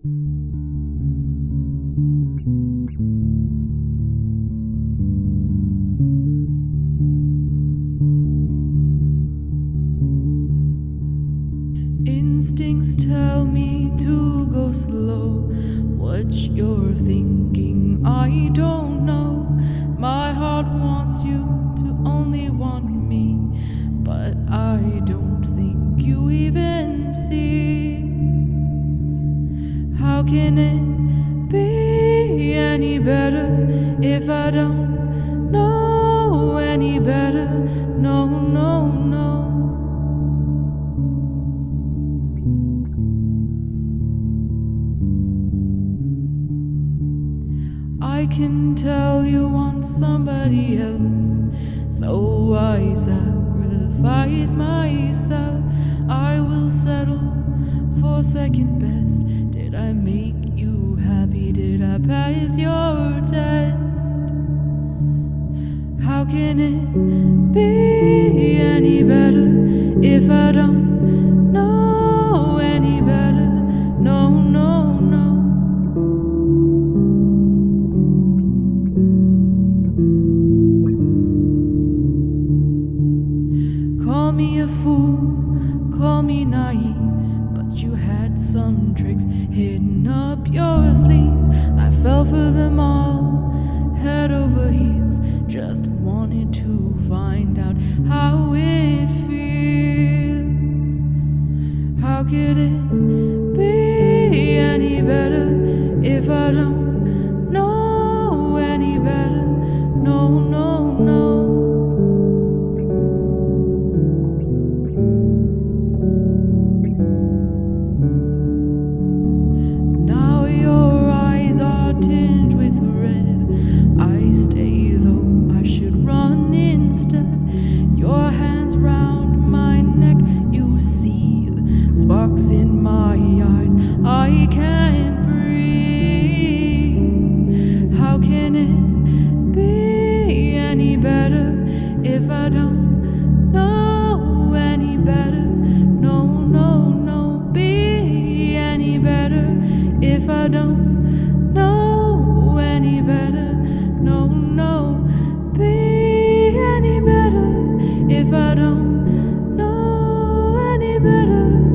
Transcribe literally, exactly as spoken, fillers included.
Instincts tell me to go slow. What you're thinking, I don't know. My heart wants you to only want me, but I don't think you even see. How can it be any better if I don't know any better? No, no, no. I can tell you want somebody else, so I sacrifice myself. I will settle for second best. Did I make you happy? Did I pass your test? How can it be any better if I don't know any better? No, no, no. Call me a fool, call me naive, but you had some tricks hidden up your sleeve. I fell for them all, head over heels, just wanted to find out how it feels. How could it be any better if I don't know any better? No, no, no. Tinged with red, I stay though I should run instead. Your hands round my neck, you see the sparks in my eyes. I can't breathe. How can it be any better if I don't know any better? No, no, no. Be any better if I don't know any better? No, no. Be any better if I don't know any better?